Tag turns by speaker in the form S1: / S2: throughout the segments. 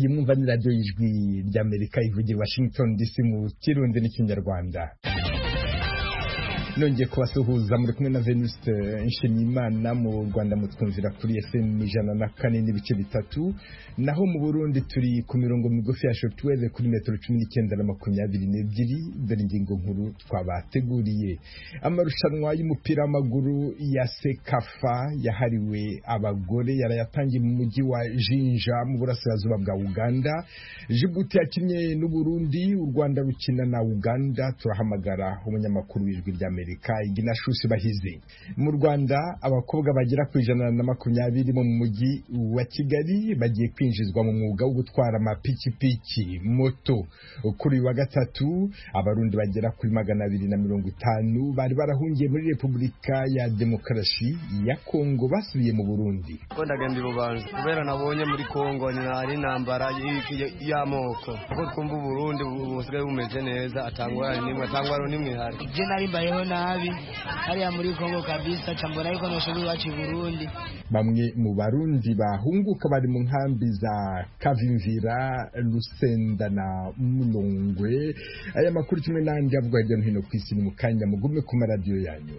S1: iyi mwumva ni radiyo y'ijwi ry'Amerika ivugira Washington DC mu Kirundi n'Ikinyarwanda. Nongeye kubasuhuza muri kumwe na Venuste Nshimiyimana. Mu Rwanda mutwumvira kuri FM 104.3, naho mu Burundi turi ku mirongo migufi ya shortwave kuri metero 19 na 22. Dore ingingo nkuru twabateguriye. Amarushanwa y'umupira w'amaguru ya Sekafa yahariwe abagore yarayatangiye mu mujyi wa Jinja mu burasirazuba bwa Uganda. Djibouti yakinye n'u Burundi, u Rwanda rukina na Uganda. Turahamagara umunyamakuru w'ijwi ry'Amerika Iginashusi Bahizi. Mu Rwanda abakobwa bagera ku 120 mu mujyi wa Kigali bagiye kwinjizwa mu mwuga wo gutwara amapikipiki moto. Kuri wa gatatu abarundi bagera kuri 250 bari barahungiye muri Repubulika ya Demokarasi ya Kongo basubiye mu Burundi.
S2: Ko ndagenda ibubanza kubera nabonye muri Kongo ni ari nambara y'amoko ko twumva Burundi busigaye bumeze neza atangwa nimwe hari
S3: je nari mbayeho nabi hariya muri Kongo kabisa cyambona yuko noshoboye wacu Burundi.
S1: Bamwe mu barundi bahunguka bari mu nkambi za Kavimvira, Lusenda na Mulongwe. Aya makuru kimwe n'andi avugwa hirya no hino ku isi mu kanya mugume ku maradiyo yanyu.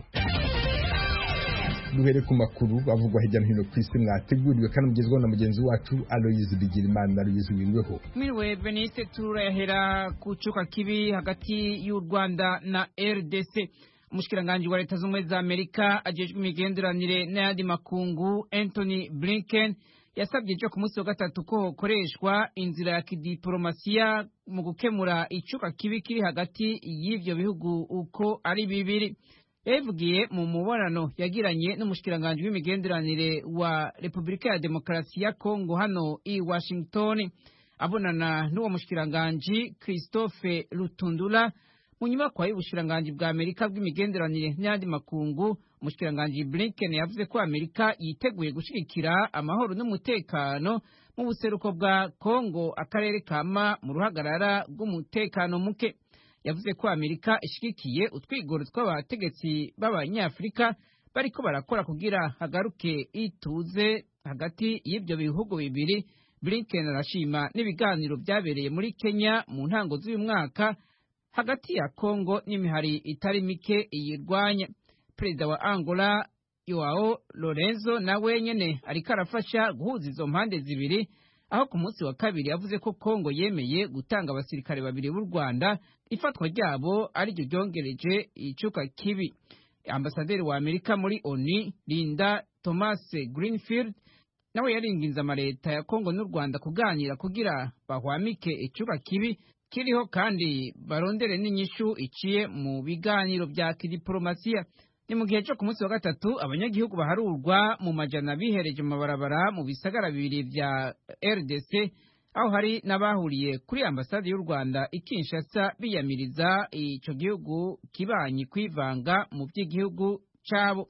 S1: Duhere ku makuru bavugwa hirya no hino ku isi mwateguriwe kandi mugezweho na mugenzi wacu Aloyizi Bigirimana. Aloyizi wiriweho.
S4: Mwiriwe Benite, turahera kucuka kibi hagati y'u Rwanda na RDC. Umushikiranganje wa Leta Zunze za Amerika ajejwe imigenderanire n'ayandi makungu Anthony Blinken yasabye cyo ku munsi wa gatatu ko hokoreshwa inzira ya kidiplomasiya mu gukemura icuka kibi kiri hagati y'ivyo bihugu uko ari bibiri. Yavugiye mu mubonano yagiranye n'umushikiranganje w'imigenderanire wa Repubulika ya Demokarasi ya Kongo hano i Washington. Abonana n'uwo mushikiranganje Christophe Lutundula mu nyubako y'ubushikiranganje bwa Amerika bw'imigenderanire n'andi makungu. Umushikiranganje Blinken yavuze ko Amerika yiteguye gushigikira amahoro n'umutekano mu buseruko bwa Kongo, akarere kama mu ruhagarara rw'umutekano muke. Yavuze ko Amerika ishigikiye utwigoro tw'abategetsi b'Abanyafrika bariko barakora kugira hagaruke ituze hagati y'ibyo bihugu bibiri. Blinken arashima n'ibiganiro byabereye muri Kenya mu ntango z'uyu mwaka hagati ya Kongo n'imihari itari mike iyirwanya. Perezida wa Angola Joao Lorenzo nawe nyene ariko arafasha guhuza izo mpande zibiri, aho ku munsi wa kabiri yavuze ko Kongo yemeye gutanga abasirikare babiri b'u Rwanda. Ifatwa ryabo ari ryo ryongereje icuka kibi. Ambasaderi wa Amerika muri ONU Linda Thomas Greenfield nawe yaringinze amaleta ya Kongo n'u Rwanda kuganira kugira bahwamike icuka kibi kiriho kandi barondere n'inyishu iciye mu biganiro bya kidiplomasiya. Ni mu gihe cyo ku munsi wa gatatu abanyagihugu baharurwa mu majana bihereje mu mabarabara mu bisagara bibiri vya RDC, aho hari n'abahuriye kuri ambasade y'u Rwanda i Kinshasa biyamiriza ico gihugu kibanyi kwivanga mu by'igihugu cabo.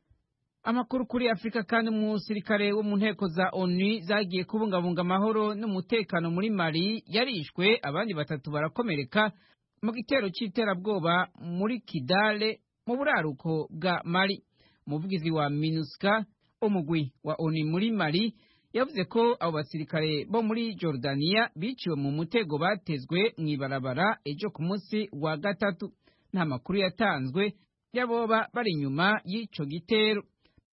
S4: Amakuru kuri Afrika kandi umusirikare wo mu nteko za ONU zagiye kubungabunga amahoro n'umutekano muri Mali yarishwe, abandi batatu barakomereka mu gitero c'iterabwoba muri Kidale mu buraruko bwa Mali. Umuvugizi wa MINUSCA umugwi wa ONU muri Mali yavuze ko abo basirikare bo muri Jordania biciwe mu mutego batezwe mw'ibarabara ejo ku munsi wa gatatu. Nta makuru yatanzwe yaboba bari inyuma y'ico gitero.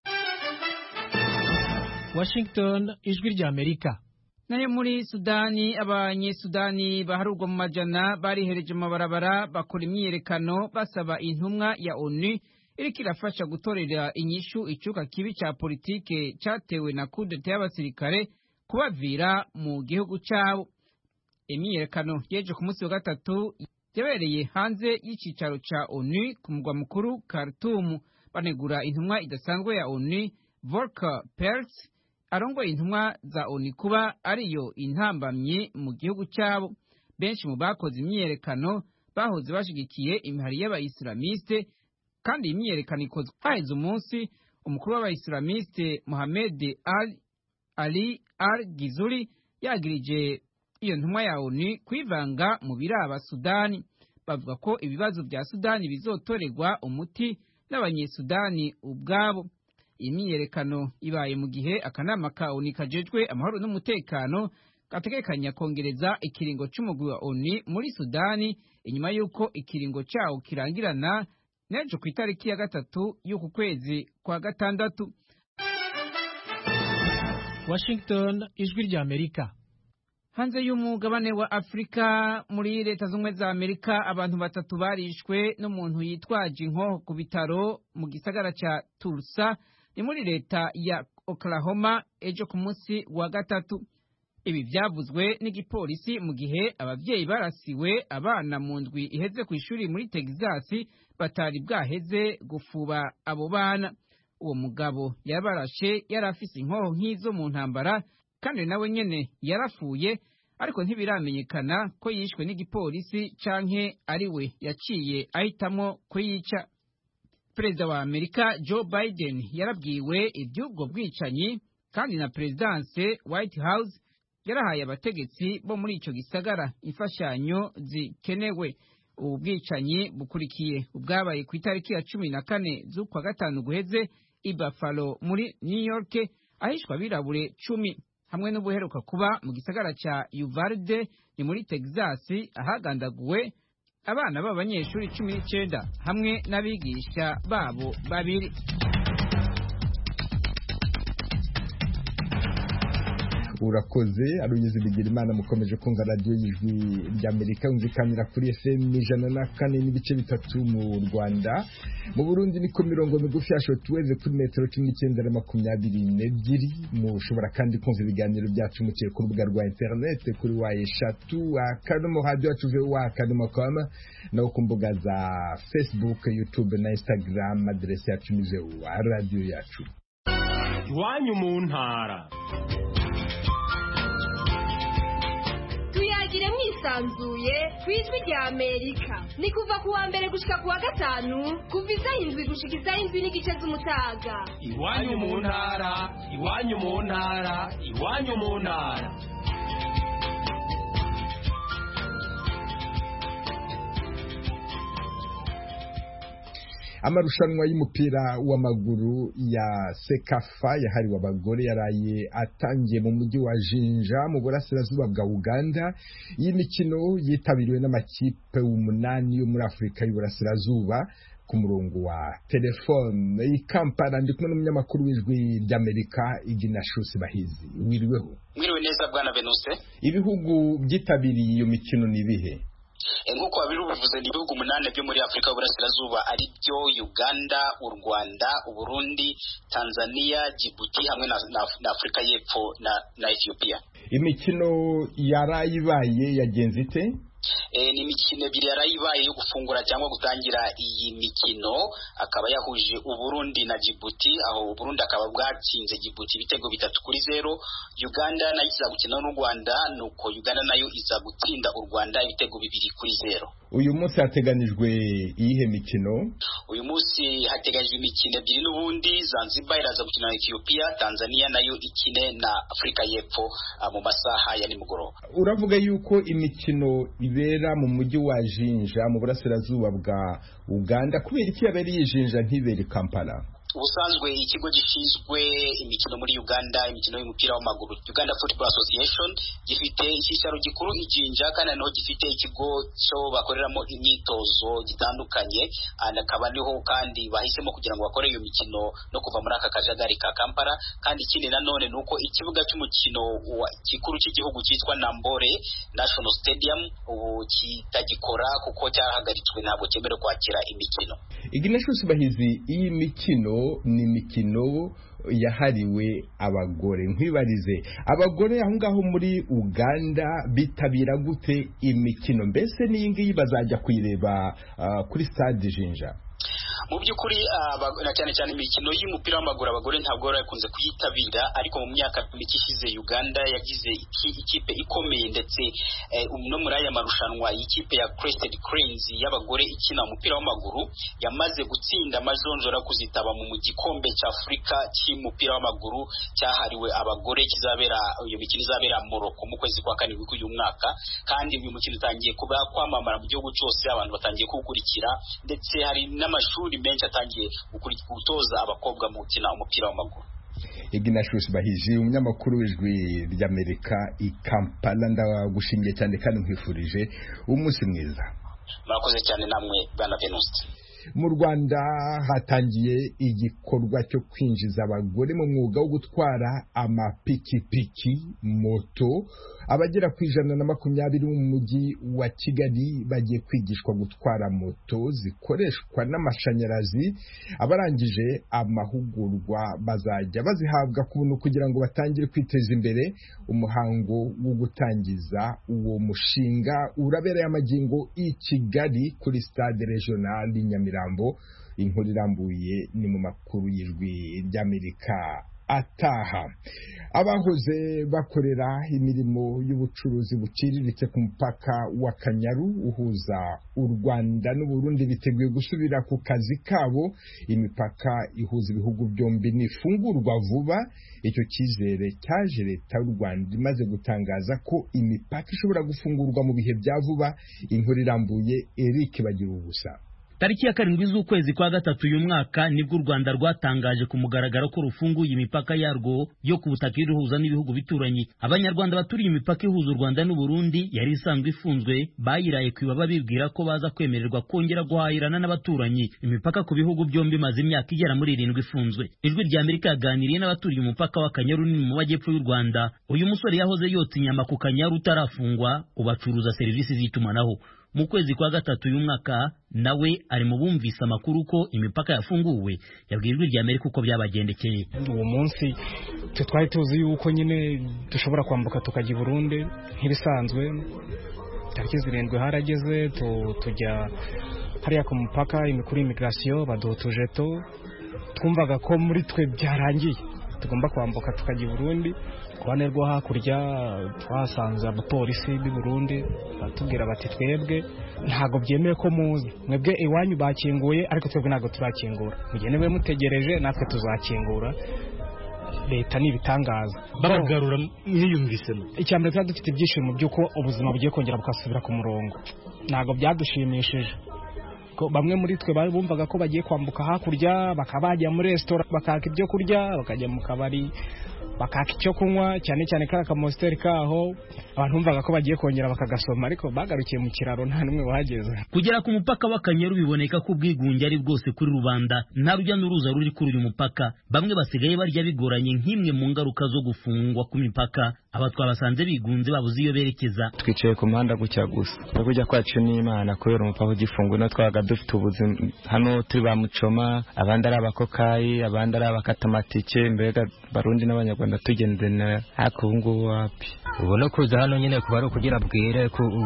S5: Washington, ijwi ry'Amerika.
S4: Nayo muri Sudani, abanyesudani baharurwa mu majana barihereje mu mabarabara bakora imyiyerekano basaba intumwa ya ONU iriko irafasha gutorera inyishu icuka kibi ca politike catewe na kudeta y'abasirikare kubavira mu gihugu cabo. Imyiyerekano yeje ku munsi wa gatatu yabereye hanze y'icicaro ca ONU ku mugwa mukuru Khartoum, banegura intumwa idasanzwe ya ONU Volker Perthes arongoye intumwa za ONU kuba ariyo intambamye mu gihugu cabo. Benshi mu bakoze imyiyerekano bahoze bashigikiye imihari y'abayislamiste, kandi imyiyerekano ikozwe haheze umunsi umukuru w'abayislamiste Mohamed Ali al-Ghizuli yagirije iyo ntumwa ya ONU kwivanga mu biraba Sudani. Bavuga ko ibibazo bya Sudani bizotorerwa umuti n'abanyesudani ubwabo. Imyiyerekano ibaye mu gihe akanama ka ONU kajejwe amahoro n'umutekano gategekanya kongereza ikiringo c'umugwi wa ONU muri Sudani inyuma y'uko ikiringo cawo kirangirana n'ejo ku itariki ya 3 y'uku kwezi kwa 6.
S5: Washington, ijwi rya Amerika.
S4: Hanze y'umugabane wa Afrika, muri leta z'ubumwe za Amerika, abantu 3 barishwe n'umuntu yitwaje inkoho ku bitaro mu gisagara ca Tulsa ni muri leta ya Oklahoma ejo ku munsi wa 3. Ibi byavuzwe n'igipolisi mu gihe abavyeyi barasiwe abana mu ndwi iheze ku ishuri muri Texas batari bwaheze gufuba abo bana. Uwo mugabo yabarashe yarafise inkoho nk'izo mu ntambara kandi nawe nyene yarafuye, ariko ntibiramenyekana ko yishwe n'igipolisi canke ari we yaciye ahitamo kuyica. Perezida wa Amerika Joe Biden yarabwiwe iby'ubwo bwicanyi kandi na Presidence White House yarahaye abategetsi bo muri ico gisagara imfashanyo zikenewe. Ubu bwicanyi bukurikiye ubwabaye ku itariki ya 14 z'ukwa 5 guheze i Buffalo muri New York, ahishwa birabure 10, hamwe n'ubuheruka kuba mu gisagara ca Uvalde ni muri Texas ahagandaguwe abana b'abanyeshuri 19 hamwe n'abigisha babo 2.
S1: Urakoze Aruyizi Bigirimana. Mukomeje kumva radio y'ijwi ry'Amerika umvikanira kuri FM 104.3 mu Rwanda. Mu Burundi ni ku mirongo migufi ya shortwave kuri metero 1922. Mushobora kandi kumva ibiganiro byacu muciye ku rubuga rwa internet kuri wa@radio.com no ku mbuga za Facebook, YouTube na Instagram. Adresse yacu ni radio yacu.
S6: Iwanyu mu ntara.
S7: Tuyagire mwisanzuye kwijwi rya Amerika. Ni kuva kuwa mbere gushika kuwa 5 kuva isaha 7 gushika isaha 7 n'igice z'umutaga.
S6: Iwanyu mu ntara, iwanyu mu ntara, iwanyu mu ntara.
S1: Amarushanwa y'umupira w'amaguru ya Sekafa yahariwe abagore yaraye atangiye mu mujyi wa Jinja mu burasirazuba bwa Uganda. Iyi mikino yitabiriwe n'amakipe 8 yo muri Afrika y'Uburasirazuba. Ku murongo wa telefone i Kampala ndi kumwe n'umunyamakuru w'ijwi ry'Amerika Ignatius Bahizi. Wiriweho?
S8: Mwiriwe neza bwana Venuse.
S1: Ibihugu byitabiriye iyo mikino ni bihe?
S8: Nk'uko wabiruvuze ni ibihugu 8 byo muri Afrika y'Uburasirazuba ari byo Uganda, u Rwanda, u Burundi, Tanzania, Djibouti hamwe na Afrika y'Epfo na Ethiopia.
S1: Imikino yarayibaye yagenze ite?
S8: Ni imikino 2 yarayibaye yo gufungura cyangwa gutangira iyi mikino, akaba yahuje u Burundi na Djibouti, aho u Burundi akaba bwatsinze Djibouti ibitego 3-0. Uganda nayo iza gukina n'u Rwanda, nuko Uganda nayo iza gutsinda u Rwanda ibitego 2-0.
S1: Uyu munsi hateganijwe iyihe mikino?
S8: Uyu munsi hateganijwe imikino 2 n'ubundi. Zanzibar iraza gukina na Ethiopia, Tanzania nayo ikine na Afrika y'Epfo mu masaha ya nimugoroba.
S1: Uravuga yuko imikino ibera mu mujyi wa Jinja mu burasirazuba bwa Uganda, kubera iki yabereye Jinja ntibere Kampala?
S8: Ubusanzwe ikigo gishinzwe imikino muri Uganda, imikino y'umupira w'amaguru, Uganda Football Association, gifite icyicaro gikuru Jinja kandi naho gifite ikigo cyo bakoreramo imyitozo gitandukanye, akaba niho kandi bahisemo kugira ngo bakore iyo mikino no kuva muri aka kajagari ka Kampala. Kandi ikindi nanone nuko ikibuga cy'umukino gikuru cy'igihugu cyitwa Nambole National Stadium ubu kitagikora kuko cyahagaritswe, ntabwo cyemerewe kwakira imikino.
S1: Ignatius Bahizi, iyi mikino ni mikino yahariwe abagore. Nkwibarize, abagore aho ngaho muri Uganda bitabira gute imikino? Mbese n'iyi ngiyi bazajya kuyireba kuri stade Jinja?
S8: Mu by'ukuri na cyane cyane imikino y'umupira w'amaguru abagore ntabwo barakunze kuyitabira, ariko mu myaka mike ishize Uganda yagize ikipe ikomeye, ndetse no muri aya marushanwa y'ikipe ya Crested Cranes y'abagore ikina umupira w'amaguru yamaze gutsinda amajonjora kuzitaba mu gikombe cya Afrika cy'umupira w'amaguru cyahariwe abagore kizabera, iyo mikino izabera Morocco mu kwezi kwa 7 k'uyu mwaka. Kandi uyu mukino utangiye kuba kwamamara mu gihugu cyose, abantu batangiye kuwukurikira, ndetse hari n'amashuri menshi atangiye gutoza abakobwa mu gukina umupira w'amaguru.
S1: Ignatius Bahiji umunyamakuru w'ijwi ry'Amerika i Kampala ndagushimiye cyane kandi nkwifurije umunsi mwiza.
S8: Murakoze cyane namwe bwana Venuste.
S1: Mu Rwanda hatangiye igikorwa cyo kwinjiza abagore mu mwuga wo gutwara amapikipiki moto. Abagera ku 120 mu mujyi wa Kigali bagiye kwigishwa gutwara moto zikoreshwa n'amashanyarazi. Abarangije amahugurwa bazajya bazihabwa ku buntu kugira ngo batangire kwiteza imbere. Umuhango wo gutangiza uwo mushinga urabereye amagingo i Kigali kuri stade regional Nyamirambo. Inkuru irambuye ni mu makuru y'ijwi ry'Amerika ataha. Abahoze bakorera imirimo y'ubucuruzi buciriritse ku mupaka wa Kanyaru uhuza u Rwanda n'u Burundi biteguye gusubira ku kazi kabo. Imipaka ihuza ibihugu byombi nifungurwa vuba. Icyo kizere cyaje leta y'u Rwanda imaze gutangaza ko imipaka ishobora gufungurwa mu bihe bya vuba. Inkuru irambuye Eric Bagirubusa.
S9: Tariki ya 7 z'ukwezi kwa gatatu uyu mwaka nibwo u Rwanda rwatangaje ku mugaragaro ko rufunguye imipaka yarwo yo ku butaka iruhuza n'ibihugu bituranyi. Abanyarwanda baturiye imipaka ihuza u Rwanda n'u Burundi yari isanzwe ifunzwe bayiraye kwibaba bibwira ko baza kwemererwa kongera guhahirana n'abaturanyi. Imipaka ku bihugu byombi maze imyaka igera muri 7 ifunzwe. Ijwi ry'Amerika yaganiriye n'abaturiye umupaka wa Kanyaru ni mu majyepfo y'u Rwanda. Uyu musore yahoze yotsa inyama ku Kanyaru utarafungwa ubacuruza serivisi z'itumanaho. Mu kwezi kwa gatatu uyu mwaka nawe ari mu bumvise amakuru ko imipaka yafunguwe. Yabwiye Ijwi ry'Amerika uko byabagendekeye.
S5: Uwo munsi twari tuzi yuko nyine dushobora kwambuka tukajya i Burundi nk'ibisanzwe. Tariki 7 harageze tujya hariya ku mupaka imikuru immigration baduha utujeto. Twumvaga ko muri twe byarangiye tugomba kwambuka tukajya i Burundi. Kubane rwo hakurya twasanze abapolisi b'i Burundi batubwira bati twebwe ntago byemewe ko muzi, mwebwe iwanyu bakinguye ariko twebwe ntago turakingura, mugenewe mutegereje natwe tuzakingura. Leta ni ibitangaza
S9: babagarura mwiyumvisemo.
S5: Icyambere twari dufite ibyishimo by'uko ubuzima bugiye kongera bukasubira ku murongo. Ntago byadushimishije ko bamwe muri twe bari bumvaga ko bagiye kwambuka hakurya bakabajya muri restaurant bakaka ibyo kurya, bakajya mu kabari bakaka icyo kunywa, cyane cyane kara kamosteri kaho abantu bumvaga ko bagiye kongera bakagasoma, ariko bagarukiye mu kiraro nta numwe wahageze.
S9: Kugera ku mupaka wa Kanyaru biboneka ko ubwigunge ari bwose kuri rubanda. Nta rujya n'uruza ruri kuri uyu mupaka. Bamwe basigaye barya bigoranye nk'imwe mu ngaruka zo gufungwa ku mipaka. Aba twabasanze bigunze babuze iyo berekeza.
S10: Twicaye ku muhanda gucya gusa no kujya kwacu n'Imana kubera umupaka ugifunguye no twaga dufite ubuzima hano turi bamucoma, abandi ari abakokayi, abandi ari abakatamatike, mbega Barundi n'Abanyarwanda tugendana hakungu wapi.
S11: Ubona kuza hano nyine kuba ari kugira bwire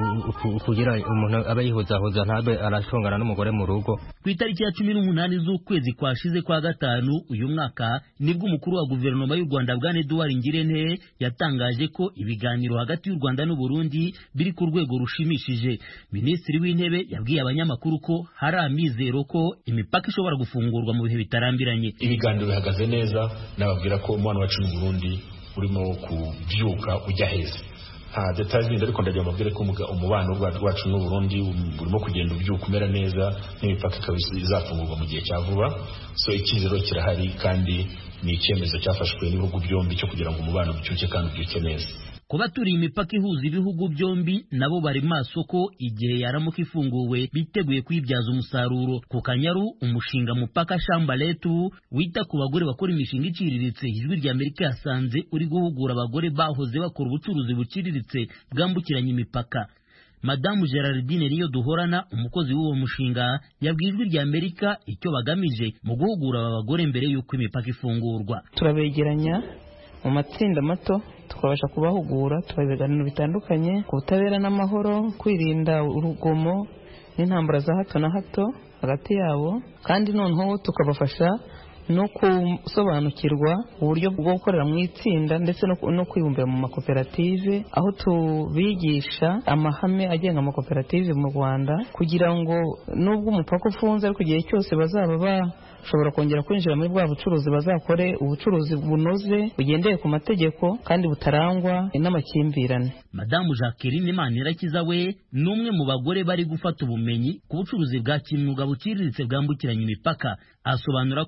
S11: kugira umuntu abayihozahoza ntabe arashongana n'umugore mu rugo.
S9: Ku itariki ya 18 z'ukwezi kwashize kwa gatanu uyu mwaka nibwo umukuru wa guverinoma y'u Rwanda Bwana Edouard Ngirente yatangaje ko ibiganiro hagati y'u Rwanda n'u Burundi biri ku rwego rushimishije. Minisitiri w'Intebe yabwiye abanyamakuru ko hari amizero ko imipaka ishobora gufungurwa mu bihe bitarambiranye.
S12: Ibiganiro bihagaze neza, nababwira ko umwana wacu mu Burundi urimo kubyuka ujya heza. Details ni ariko ndagira mabwire ko umubano wacu n'u Burundi urimo kugenda ubyuka umera neza, n'imipaka kabisa izafungurwa mu gihe cya vuba. So ikizero kirahari kandi ni icyemezo cyafashwe n'ibihugu byombi cyo kugira ngo umubano ubyuke kandi ubyuke neza.
S9: Kuba turi imipaka ihuza ibihugu byombi nabo bari maso ko igihe yaramuka ifunguwe biteguye kwibyaza umusaruro. Ku Kanyaru umushinga mupaka shamba letu wita ku bagore bakora imishinga iciriritse Ijwi ry'Amerika yasanze uri guhugura abagore bahoze bakora ubucuruzi buciriritse bwambukiranya imipaka. Madamu Gerardine niyo duhorana umukozi w'uwo mushinga yabwiye Ijwi ry'Amerika icyo bagamije mu guhugura aba bagore mbere y'uko imipaka ifungurwa.
S13: Turabegeranya mu matsinda mato tukabasha kubahugura, tubabiganiro bitandukanye ku butabera n'amahoro, kwirinda urugomo n'intambara za hato na hato hagati yabo, kandi noneho tukabafasha no kusobanukirwa uburyo bwo gukorera mu itsinda ndetse no kwibumbira mu makoperative, aho tubigisha amahame agenga amakoperative mu Rwanda kugira ngo nubwo umupaka ufunze ariko igihe cyose bazaba bashobora kongera kwinjira muri bwa bucuruzi bazakore ubucuruzi bunoze bugendeye ku mategeko kandi butarangwa n'amakimbirane.
S9: Madamu Jacqueline Manirakiza we ni umwe mu bagore bari gufata ubumenyi ku bucuruzi bwa kimwuga buciriritse bwambukiranya imipaka. Asobanura ko igihe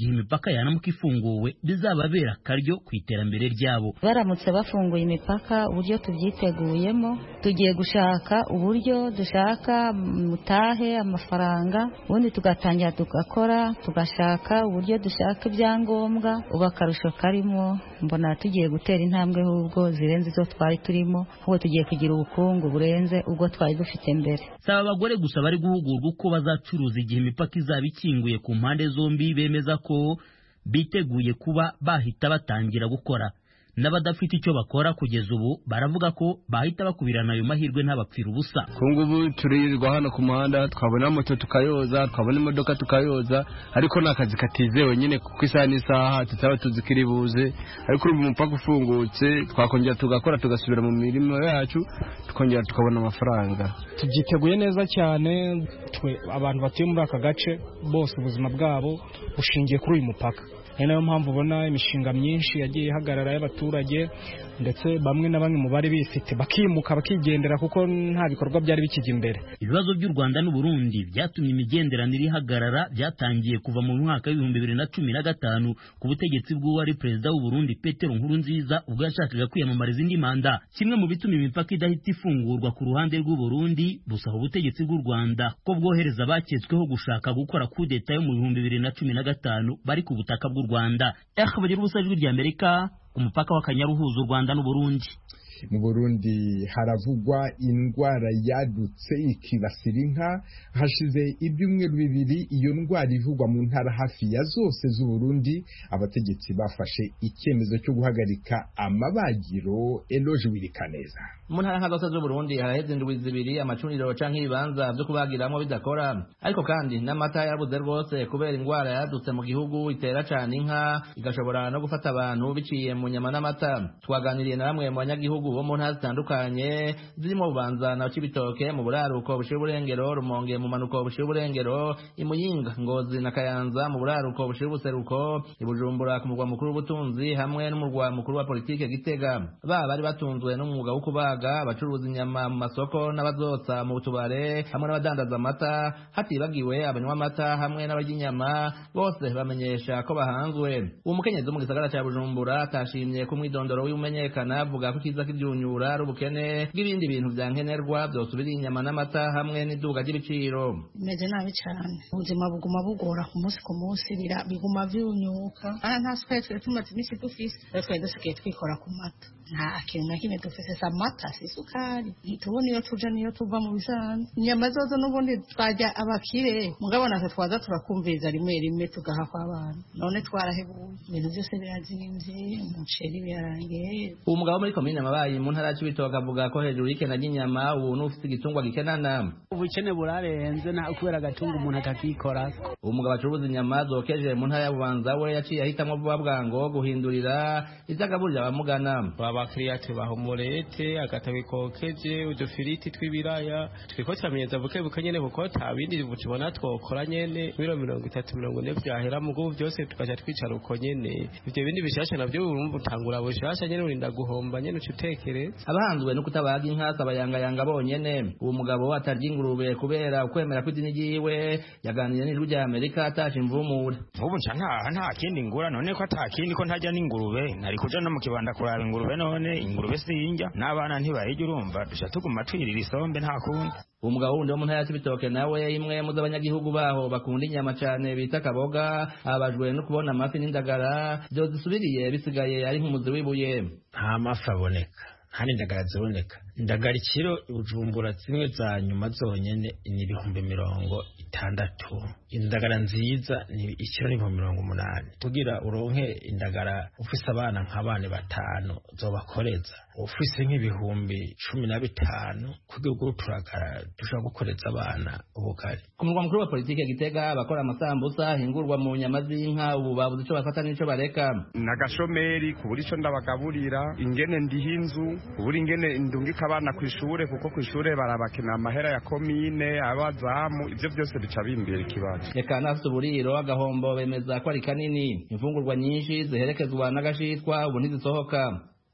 S9: igihe imipaka yanamuka ifunguwe bizababera akaryo ku iterambere ryabo.
S14: Baramutse bafunguye imipaka uburyo tubyiteguyemo, tugiye gushaka uburyo dushaka mutahe amafaranga, ubundi tugatangira tugakora, tugashaka uburyo dushaka ibyangombwa. Ubu akarusho karimo mbona tugiye gutera intambwe hubwo zirenze izo twari turimo, ahubwo tugiye kugira ubukungu burenze ubwo twari dufite mbere.
S9: Saba abagore gusa bari guhugurwa uko bazacuruza igihe imipaka izaba ikinguye ku mpande zombi, bemeza ko biteguye kuba bahita batangira gukora. N'abadafite icyo bakora kugeza ubu baravuga ko bahita bakubirana ayo mahirwe ntabapfira ubusa.
S15: Kungubu turirwa hano ku muhanda, twabona moto tukayoza, twabona imodoka tukayoza, ariko nakazi katizewe nyine kuko isaha n'isaha tutaba tuzikiri buze. Ariko ubu umupaka ufungutse twakongera tugakora tugasubira mu mirimo yacu, tukongera tukabona amafaranga.
S5: Tubyiteguye neza cyane, twe abantu batuye muri aka gace bose ubuzima bwabo bushingiye kuri uyu mupaka. Ni nayo mpamvu ubona imishinga myinshi yagiye ihagarara y'abaturage, ndetse bamwe na bamwe mu bari bifite bakimuka bakigendera kuko nta bikorwa byari bikijya imbere.
S9: Ibibazo by'u Rwanda n'u Burundi byatumye imigenderanire ihagarara byatangiye kuva mu mwaka wa 2015 ku butegetsi bw'uwari perezida w'u Burundi Petero Nkurunziza ubwo yashakaga kwiyamamariza indi manda. Kimwe mu bituma imipaka idahita ifungurwa ku ruhande rw'u Burundi busaba ubutegetsi bw'u Rwanda ko bwohereza abaketsweho gushaka gukora kudeta yo mu 2015 bari ku butaka bw'u Rwanda. Bagira ubusajwi ry'Amerika ku mupaka w'Akanyaru uhuza u Rwanda n'u Burundi.
S1: Mu Burundi haravugwa indwara yadutse ikibasira inka. Hashize ibyumweru bibiri iyo ndwara ivugwa mu ntara hafi ya zose z'u Burundi. Abategetsi bafashe icyemezo cyo guhagarika amabagiro. Eloge Wirikaneza.
S16: Mu ntara zose z'u Burundi haraheze indwi zibiri amacuniro canke ibibanza byo kubagiramo bidakora, ariko kandi n'amata yarabuze rwose kubera indwara yadutse mu gihugu itera cyane inka igashobora no gufata abantu biciye mu nyama n'amata. Twaganiriye na bamwe mu banyagihugu bo mu ntara zitandukanye zirimo Bubanza na Cibitoke mu buraruko bushira uburengero, Rumonge mu manuko bushira uburengero, Imuyinga, Ngozi na Kayanza mu buraruko bushira ubuseruko, Ibujumbura ku murwa mukuru w'ubutunzi hamwe n'umurwa mukuru wa politike Gitega. Bari batunzwe n'umwuga wo kubaga, abacuruza inyama mu masoko n'abazotsa mu tubare hamwe n'abadandaza amata, hatibagiwe abanywa amata hamwe n'abarya inyama, bose bamenyesha ko bahanzwe. Uwo mukenyezi wo mu gisagara cya Bujumbura atashimye ku mwidondoro w'umenyekana avuga ko kiza kibyunyura ari ubukene bw'ibindi bintu bya nkenerwa byosubira inyama n'amata hamwe n'iduga ry'ibiciro.
S17: Meze nabi cyane, ubuzima buguma bugora ku munsi biguma byunyuka. Nta twese tumaze iminsi dufise, twari dusigaye twikora ku mata, nta kintu na kimwe dufise, si amata si isukari, ntitubona iyo tuja niyo tuva mu bisanzwe. Inyama zozo n'ubundi twajya abakire, mugabo natwe twaza turakumviriza rimwe rimwe tugaha kw'abana, none twarahebuye, ibintu byose birazimvye, umuceri birarangiye.
S16: Uwo mugabo muri komine Mabayi mu ntara y'Cibitoke avuga ko hejuru y'ikena ry'inyama ubu n'ufite igitungwa gikenana.
S18: Ubukene burarenze na kubera agatunga umuntu akakikora.
S16: Uwo mugabo acuruza inyama zokeje mu ntara ya Bubanza we yaciye ahitamo vuba bwango guhindurira ivyagaburira abamugana.
S18: Abakiriya tubaha umurete, agatabi kokeje, udufiriti tw'ibiraya, twiko turamenyeza buke nyene kuko ta bindi tubona twokora nyene biro 30-40 vyahera mu gubu byose tukaja twicara uko nyene. Ivyo bindi bishasha navyo urumva utangura bushasha nyene urinda guhomba nyene ucutekere.
S16: Abahanzwe no kutabaga inka sabayangayanga bonyene. Uwo mugabo atarya ingurube kubera ukwemera kw'idini ryiwe yaganiriye n'ijwi rya Amerika atasha imvumure.
S19: Ubu nta kindi ngura none ko atakindi ko ntajya n'ingurube nari kuja no mu kibanda kuraba ingurube none ingurube sinjya n'abana ntibayijya urumva dusha tuguma twirira isombe nta kundi.
S16: Umugabo wundi wo mu ntara ya Cibitoke nawe imwe mu z'abanyagihugu baho bakunda inyama cyane bita kaboga abajwe no kubona amafi n'indagara byo zisubiriye bisigaye ari nk'umuzi w'ibuye.
S20: Nta mafi aboneka, nta n'indagara ziboneka. Indagara ikiro Bujumbura zimwe za nyuma zonyene ni 60. Indagara nziza ni ikiro ni 80. Tugira uronke indagara ufise abana nk'abana 5 zobakoreza, ufise nk'ibihumbi 15 kugihugu turagara dushobora gukoreza abana ubugari.
S16: Ku murwa mukuru wa politike Gitega abakora amasambusa hingurwa mu nyama z'inka ubu babuze ico bafata n'ico bareka.
S21: Nagashomeri kubura ico ndabagaburira, ingene ndihinzu kubura ingene ndungika abana kw'ishure kuko kw'ishure barabakena amahera ya komine abazamu, ivyo byose bica bimbera ikibazo.
S16: Reka nafite uburiro agahombo bemeza ko ari kanini, imfungurwa nyinshi ziherekezwa n'agashitwa ubu ntizisohoka.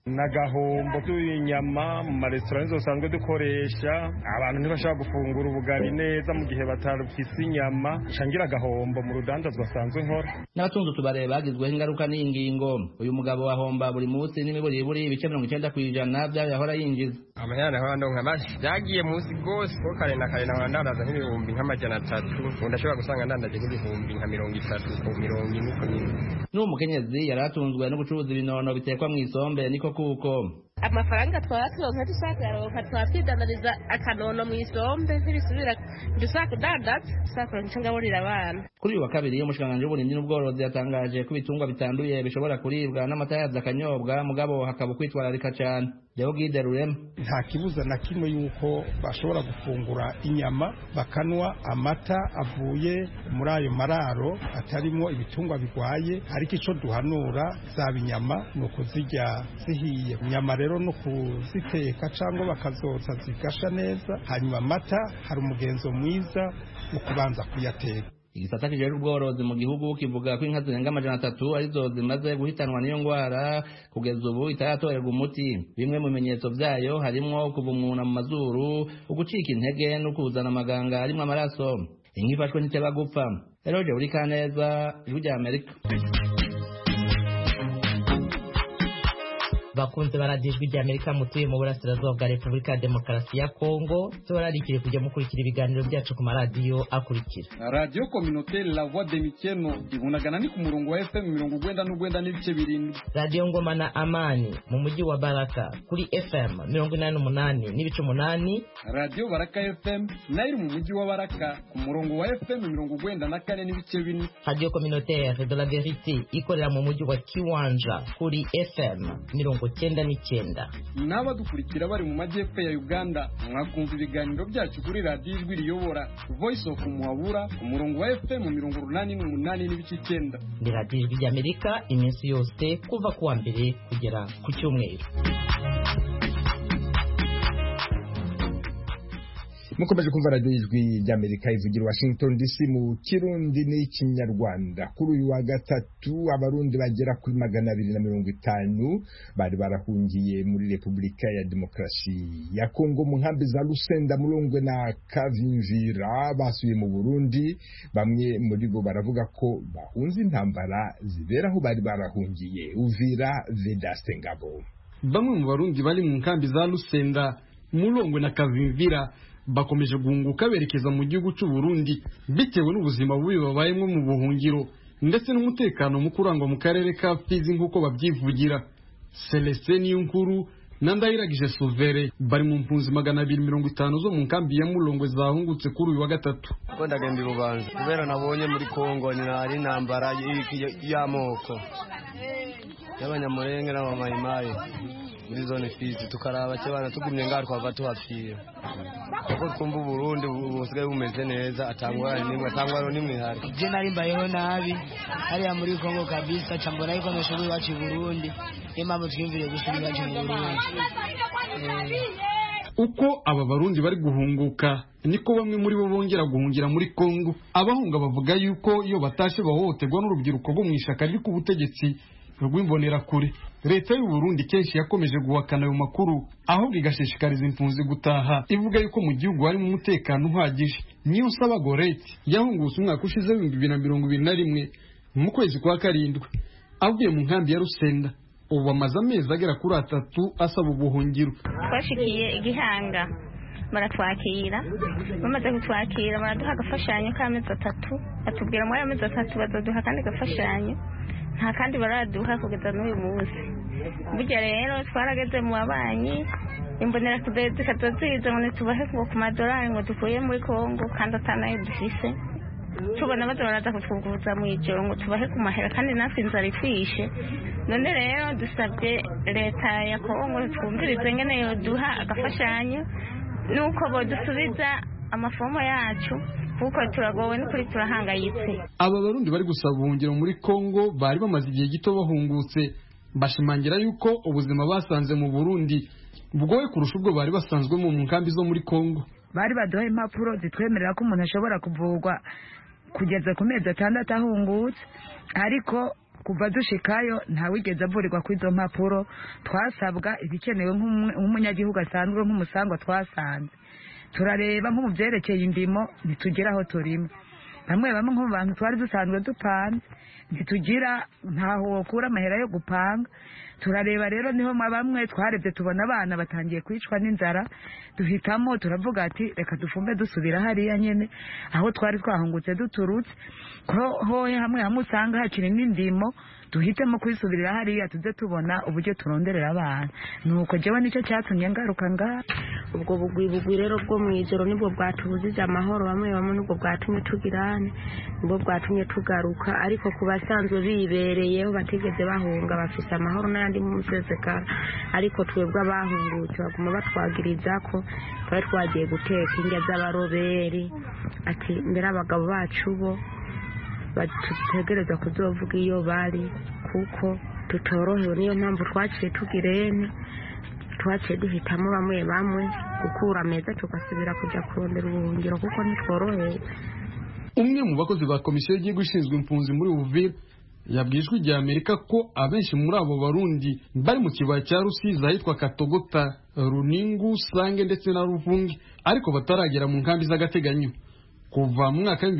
S21: n'agahombo k'inyama mu maresitora dusanzwe dukoresha, abantu ntibashaka gufungura ubugari neza mu gihe batarufise inyama, shangira agahombo mu rudandazwa asanzwe nkora.
S16: N'abatunze utubare bagizweho ingaruka n'ingingo. Uyu mugabo ahomba buri munsi n'imiburiburi ibice 90% by'ayo yahora yinjiza.
S2: Amahera hano byagiye munsi gose ko kare na ndandaza nk'ibihumbi nk'amajana 3, ndashobora gusanga ndandaje nk'ibihumbi nka 30 ku 40.
S16: N'umukenyezi yaratunzwe no gucuruza ibinono bitekwa mu isombe niko kuko
S22: amafaranga twaturonka dusagaronka twatidandariza akanono mu isombe ntibisubira dusaka kudandaza dusaka ncungaburira abana.
S16: Kuri uyu wa kabiri umushikiranganji w'uburimyi n'ubworozi yatangaje ko ibitungwa bitanduye bishobora kuribwa n'amata yaza akanyobwa mugabo hakaba kwitwararika cyane. Leo Gide Rurema
S23: nta kibuza na kimwe yuko bashobora gufungura inyama bakanwa amata avuye muri ayo mararo atarimo ibitungwa bigwaye, ariko ico duhanura zaba inyama no kuzirya zihiye. Inyama rero no kuziteka cyangwa bakazotsa zigasha neza, hanyuma amata hari umugenzo mwiza wo kubanza kuyateka.
S16: Igisata kijejwe ubworozi mu gihugu kivuga ko inka zirenga 300 arizo zimaze guhitanwa n'iyo ngwara kugeza ubu itaratorerwa umuti. Bimwe mu bimenyetso byayo harimo kuvumuna mu mazuru, ugucika intege no kuzana amaganga arimo amaraso. Inka ifashwe ntiteba gupfa. Eroje uri kaneza ijwi rya Amerika.
S24: Bakunze baradijwe rya Amerika mutuye mu burasirazuba bwa Repubulika ya Demokarasi ya Kongo, turarikire kujya mukurikira ibiganiro byacu ku maradiyo akurikira.
S25: Radio Communautaire La Voix de Mikeno ibunagana ni ku murongo wa FM 99 n'ibice 7.
S24: Radio Ngoma na Amani mu mujyi wa Baraka kuri FM 88 n'ibice 8.
S25: Radio Baraka FM nayo mu mujyi wa Baraka ku murongo wa FM 94 n'ibice 4.
S24: Radio Communautaire de la Vérité ikorera mu mujyi wa Kiwanja kuri FM 99.
S25: N'abadukurikira bari mu majyepfo ya Uganda mwakumva ibiganiro byacu kuri radio ijwi riyobora Voice of Muhabura ku murongo wa FM 88 n'ibice 9.
S24: Ni radio ijwi rya Amerika iminsi yose kuva kuwa mbere kugera ku cyumweru.
S1: Mukomeje kumva radio ijwi ry'Amerika ivugira Washington DC mu Kirundi n'Ikinyarwanda. Kuri uyu wa gatatu abarundi bagera kuri 250 bari barahungiye muri Repubulika ya Demokarasi ya Kongo mu nkambi za Lusenda, Mulongwe na Kavimvira basuye mu Burundi. Bamwe muri bo baravuga ko bahunze intambara zibera aho bari barahungiye. Uvira Vedaste Ngabo.
S25: Bamwe mu barundi bari mu nkambi za Lusenda, Mulongwe na Kavimvira bakomeje guhunguka berekeza mu gihugu cy'u Burundi bitewe n'ubuzima bubi babayemo mu buhungiro ndetse n'umutekano mukurangwa mu karere ka Fizi nk'uko babyivugira. Celestin Yunkuru na Ndayiragije Suvere bari mu mpunzi 250 zo mu nkambi ya Mulongwe zahungutse kuri uyu wa gatatu.
S2: Ko ndagenda Rubanza kubera nabonye muri Kongo ni ari intambara y'amoko y'abanyamurenge n'abamayimayi muri zone Fizi, tukaraba cyabana tugumye ngaho twava tuhapfira kuko twumva Burundi busigaye bumeze neza atangwa nimwe hari.
S3: Je nari mbayeho nabi hariya muri Kongo kabisa, chambona yuko meshoboye iwacu Burundi impamvu twimvire gusubira mu Burundi.
S25: Uko aba barundi bari guhunguka niko bamwe muri bo bongera guhungira muri Kongo. Abahunga bavuga yuko iyo batashe bahohoterwa n'urubyiruko rwo mu ishaka ry'uko ubutegetsi rw'imbonera kure. Leta y'u Burundi kenshi yakomeje guhakana ayo makuru ahubwo igashishikariza impunzi gutaha, ivuga yuko mu gihugu harimo umutekano uhagije. Niyo Saba Gorete yahungutse umwaka ushize 2021 mu kwezi kwa karindwi avuye mu nkambi ya Rusenda. Ubu amaze amezi agera kuri 3 asaba ubuhungiro.
S26: Twashikiye Igihanga baratwakira, bamaze kutwakira baraduha agafashanyo k'amezi 3, atubwira muri amezi 3 bazoduha kandi agafashanyo, nta kandi baraduha kugeza n'uyu munsi. Burya rero twarageze mu babanyi imbonera tukazoziza ngo tubahe ku madolari ngo dukuye muri Kongo kandi atanayo dufise, tubona baraza kutwuguza mu ijoro ngo tubahe ku mahera kandi natwe inzara itwishe. None rero dusabye leta ya Kongo twumvirize ngene yoduha agafashanyo nuko bodusubiza amafomo yacu kuko turagowe n'ukuri turahangayitse.
S25: Aba barundi bari gusaba ubuhungiro muri Kongo bari bamaze igihe gito bahungutse, bashimangira yuko ubuzima basanze mu Burundi bugoye kurusha ubwo bari basanzwe mu nkambi zo muri Kongo.
S27: Bari baduha impapuro zitwemerera ko umuntu ashobora kuvurwa kugeza ku mezi 6 ahungutse, ariko kuva dushikayo ntawigeze avurirwa kuri izo mpapuro twasabwa ibikenewe nk'umunyagihugu asanzwe nk'umusangwa twasanze turareba nko mu byerekeye indimo ntitugira aho turima bamwe nko mu bantu twari dusanzwe dupanze ntitugira ntaho wokura amahera yo gupanga turareba rero niho bamwe twarebye tubona abana batangiye kwicwa n'inzara duhitamo turavuga ati reka dufumbe dusubira hariya nyene aho twari twahungutse duturutse ko hoye hamwe usanga hakiri n'indimo duhitemo kwisubirira hariya tuze tubona uburyo turonderera abana nuko jewe nicyo cyatumye ngaruka ngaha
S4: ubwo bugwi rero bwo mwijoro nibwo bwatubuzije amahoro bamwe nibwo bwatumye tugirane nibwo bwatumye tugaruka ariko ku basanzwe bibereyeho batigeze bahunga bafise amahoro n'ayandi mu musesekara ariko twebwe abahungutse baguma batwagiriza ko twari twagiye guteka indya z'abaroberi ati mbere abagabo bacu bo batutegereza kuzovuga iyo bari kuko tutorohewe niyo mpamvu twaciye tugirene twaciye duhitamo bamwe gukura ameza tugasubira kujya kurondera ubuhungiro kuko ntitworohewe.
S25: Umwe mu bakozi ba komisiyo y'igihugu ishinzwe impunzi muri Uvira yabwiye ijwi rya Amerika ko abenshi muri abo barundi bari mu kibaya cya Rusizi ahitwa Katogota, Runingu, Sange ndetse na Ruvungi ariko bataragera mu nkambi z'agateganyo. Kuva mu mwaka wa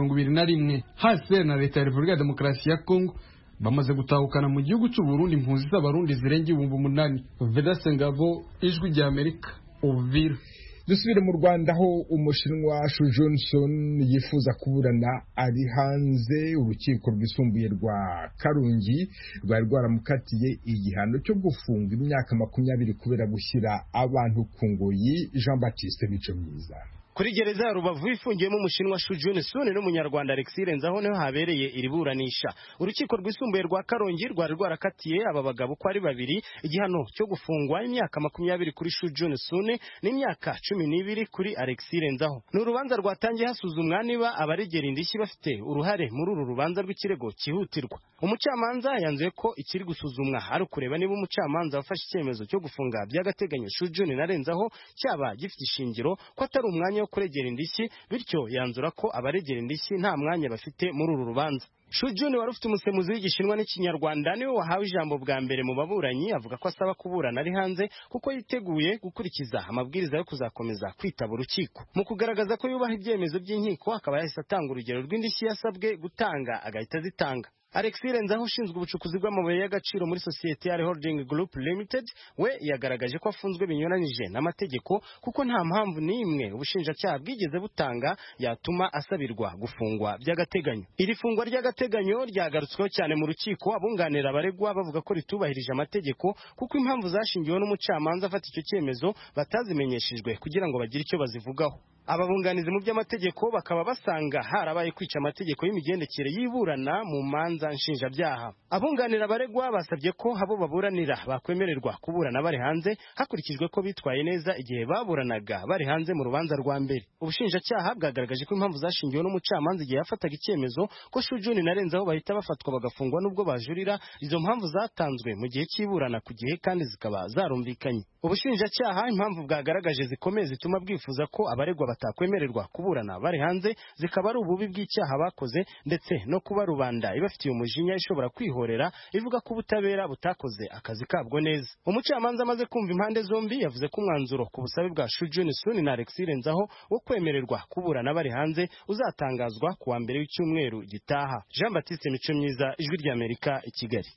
S25: 2021 HCR na leta ya Repubulika ya Demokarasi ya Kongo bamaze gutahukana mu gihugu cy'u Burundi impunzi z'abarundi zirenga 8,000. Vedaste Ngabo, ijwi rya Amerika, Uvira.
S1: Dusubire mu Rwanda aho umushinwa Shu Johnson yifuza kuburana ari hanze. Urukiko rwisumbuye rwa Karungi rwari rwaramukatiye igihano cyo gufunga imyaka 20 kubera gushyira abantu ku ngoyi. Jean Baptiste Micomyiza.
S6: Kuri gereza ya Rubavu ifungiyemo umushinwa Shu Johnson n'umunyarwanda Alexis Renzaho niho habereye iri buranisha. Urukiko rwisumbuye rwa Karongi rwari rwarakatiye aba bagabo ko ari babiri igihano cyo gufungwa imyaka 20 kuri Shu Johnson n'imyaka 12 kuri Alexis Renzaho. N'urubanza rwatangiye hasuzumwa niba abaregera indishyi bafite uruhare muri uru rubanza rw'ikirego cyihutirwa. Umucamanza yanzuye ko ikiri gusuzumwa ari ukureba niba umucamanza wafashe icyemezo cyo gufunga by'agateganyo Shu John na Renzaho cyaba gifite ishingiro ko atari umwanya kuregera indishyi, bityo yanzura ko abaregera indishyi nta mwanya bafite muri uru rubanza. Shu John wari ufite umusemuzi w'igishinwa n'ikinyarwanda niwe wahawe ijambo bwa mbere mu baburanyi, avuga ko asaba kuburana ari hanze kuko yiteguye gukurikiza amabwiriza yo kuzakomeza kwitaba urukiko. Mu kugaragaza ko yubaha ibyemezo by'inkiko akaba yahise atanga urugero rw'indishyi yasabwe gutanga agahita zitanga. Alexis Renzaho ushinzwe ubucukuzi bw'amabuye y'agaciro muri sosiyete ya Holding Group Limited we yagaragaje ko afunzwe binyuranije n'amategeko kuko nta mpamvu n'imwe ubushinjacyaha bwigeze butanga yatuma asabirwa gufungwa by'agateganyo. Iri fungwa ry'agateganyo ryagarutsweho cyane mu rukiko, abunganira abaregwa bavuga ko ritubahirije amategeko kuko impamvu zashingiweho n'umucamanza afata icyo cyemezo batazimenyeshejwe kugira ngo bagire icyo bazivugaho. Ababunganizi mu by'amategeko bakaba basanga harabaye kwica amategeko y'imigendekere yiburana mu manza nshinjabyaha. Abunganira abaregwa basabye ko habo baburanira bakwemererwa kuburana bari hanze hakurikijwe ko bitwaye neza igihe baburanaga bari hanze mu rubanza rwa mbere. Ubushinjacyaha bwagaragaje ko impamvu zashingiwe n'umucamanza igihe yafataga icyemezo ko Shu John na Renzaho bahita bafatwa bagafungwa nubwo bajurira, izo mpamvu zatanzwe mu gihe cy'iburana ku gihe kandi zikaba zarumvikanye. Ubushinjacyaha impamvu bwagaragaje zikomeye zituma bwifuza ko abaregwa batakwemererwa kuburana bari hanze zikaba ari ububi bw'icyaha bakoze ndetse no kuba rubanda ibafitiye umujinya ishobora kwihorera ivuga ko ubutabera butakoze akazi kabwo neza. Umucamanza amaze kumva impande zombi yavuze ko umwanzuro ku busabe bwa Shu Johnson na Alexis Renzaho wo kwemererwa kuburana bari hanze uzatangazwa ku wa mbere w'icyumweru gitaha. Jean Baptiste Micomyiza, ijwi rya Amerika, i Kigali.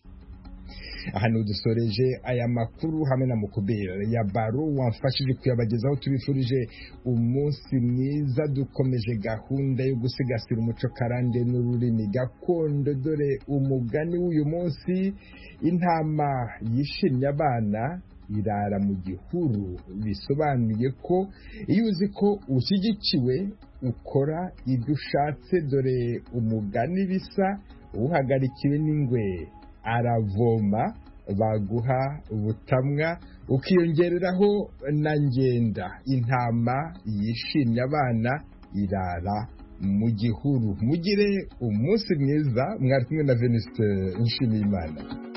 S1: Hano dusoreje aya makuru hamwe na Mukubera ya Baro wamfashije kuyabagezaho. Tubifurije umunsi mwiza, dukomeje gahunda yo gusigasira umuco karande n'ururimi gakondo. Dore umugani w'uyu munsi: intama yishimye abana irara mu gihuru. Bisobanuye ko iyo uzi ko ushyigikiwe ukora ibyo ushatse. Dore umugani bisa: uhagarikiwe n'ingwe aravoma, baguha ubutamwa ukiyongereraho na ngenda. Intama yishimye abana irara mu gihuru. Mugire umunsi mwiza. Mwari kumwe na Venuste Nshimiyimana.